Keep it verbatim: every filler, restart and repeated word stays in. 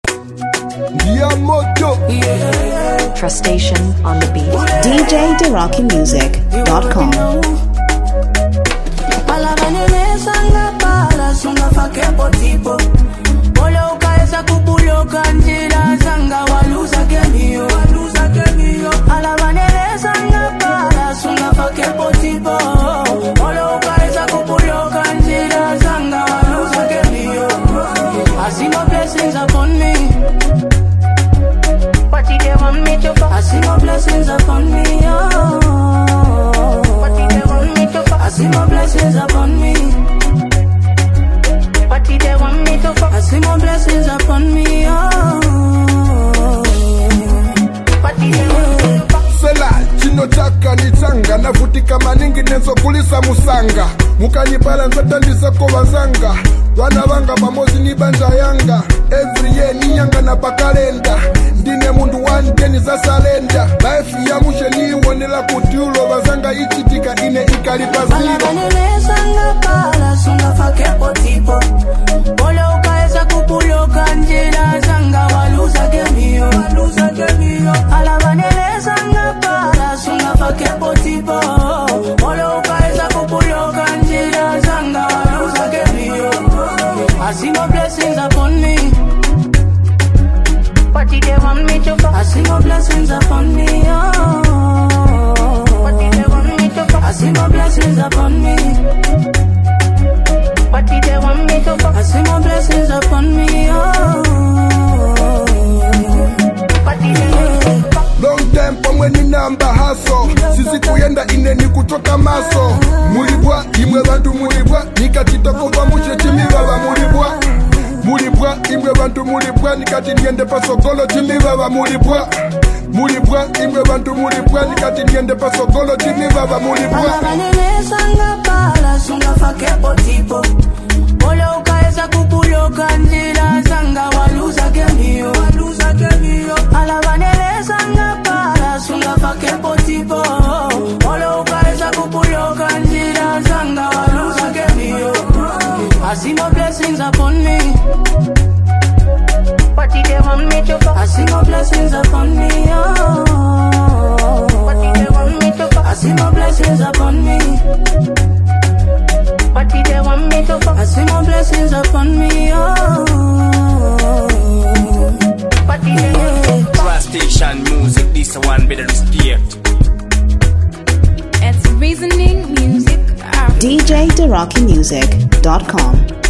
Diamoto. Frustation on the beat. D J Derocky Music dot com. I see no blessings upon me. What did they want me to fuck? I see no blessings upon me. Oh. What did they want me to fuck? I see no blessings upon me. What did they want me to fuck? I see no blessings upon me. Oh. What did they want me to fuck? Sela chino chaka ni changa navutika maningi nenzo kulisa musanga mukanyipala nzatandisa ko bazanga wana banga pamozi ni banja yanga every year ni yanga na pakalenda ndine mundu wandeni za salenda life ya mushe ni wonela kutiulo bazanga ichitika ine ikalipa zilo Alabanelesanga pala sunga fakepo tipo Bole ukaeza kupuloka njira zanga waluza gemio Waluza gemio Alabanelesanga pala sunga fakepo tipo Bole ukaeza kupuloka njira zanga waluza gemio I see no blessings upon me. What did they want me to fuck? I see no blessings upon me. Oh. What did they want me to fuck? I see no blessings upon me. What did they want me to fuck? I see no blessings upon me. Oh. What did they want me to fuck? Long time pamwe ni namba haso sisi kuyenda ine ni kutoka maso mulibwa imwe bantu mulibwa nikatitoko bamushe chimibaba mulibwa mulibwa imwe bantu mulibwa nikati niende pasogolo chimibaba mulibwa mulibwa imwe bantu mulibwa nikati niende pasogolo chimibaba mulibwa Alabanelesanga pala sunga fakepo tipo Bole ukaeza kupuloka njira zanga waluza gemio Waluza gemio Alabanelesanga pala sunga fakepo tipo Bole ukaeza kupuloka njira zanga waluza gemio I see no blessings upon me. What did they want me to fuck? I see no blessings upon me. Oh. What did they want me to fuck? I see no blessings upon me. What did they want me to fuck? I see no blessings upon me. Oh. What did they want me to fuck? Frustation music, this one better respect. It's reasoning music. D J Derocky Music dot com.